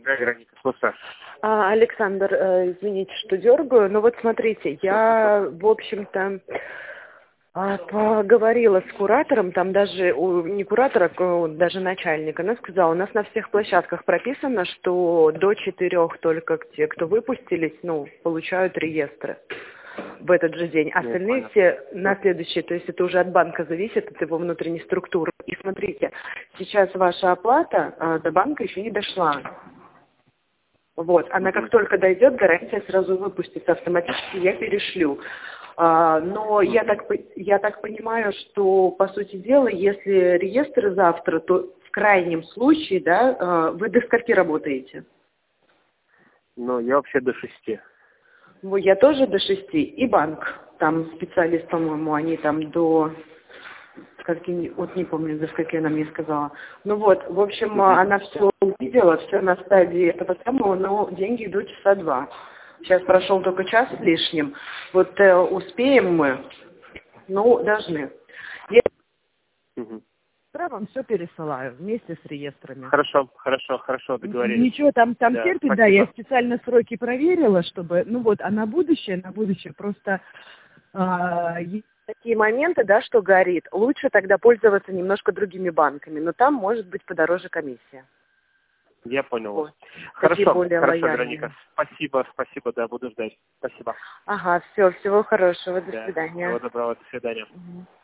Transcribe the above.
Да, Вероника, слушаю. Александр, извините, что дергаю, но вот смотрите, я, в общем-то, поговорила с куратором, там даже, не куратора, даже начальника, она сказала, у нас на всех площадках прописано, что до 4 только те, кто выпустились, получают реестры в этот же день. Остальные все на следующий, то есть это уже от банка зависит, от его внутренней структуры. И смотрите, сейчас ваша оплата до банка еще не дошла. Вот, она как только дойдет, гарантия сразу выпустится автоматически, я перешлю. Но я так понимаю, что, по сути дела, если реестр завтра, то в крайнем случае, да, вы до скольки работаете? Ну, я вообще до 6. Я тоже до 6. И банк, там специалист, по-моему, они там до... Вот не помню, за скольки она мне сказала. Ну вот, в общем, она все увидела, все на стадии этого самого, но деньги идут часа 2. Сейчас прошел только час с лишним. Вот успеем мы, должны. Я вам все пересылаю вместе с реестрами. Хорошо, договорились. Ничего, там Да, терпит, спасибо. да, я специально сроки проверила, чтобы, а на будущее просто... Есть такие моменты, да, что горит, лучше тогда пользоваться немножко другими банками, но там может быть подороже комиссия. Я понял вас. Такие Хорошо, более лояльные. Вероника. Спасибо, да, буду ждать. Спасибо. Ага, всего хорошего, до Да, свидания. всего доброго, до свидания.